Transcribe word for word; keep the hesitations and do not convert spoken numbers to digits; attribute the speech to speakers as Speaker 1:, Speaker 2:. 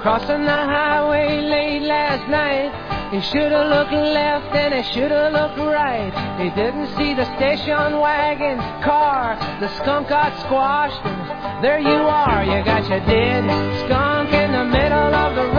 Speaker 1: crossing the highway late last night. He should have looked left and he should have looked right. He didn't see the station wagon car. The skunk got squashed and there you are. You got your dead skunk in the middle of the road.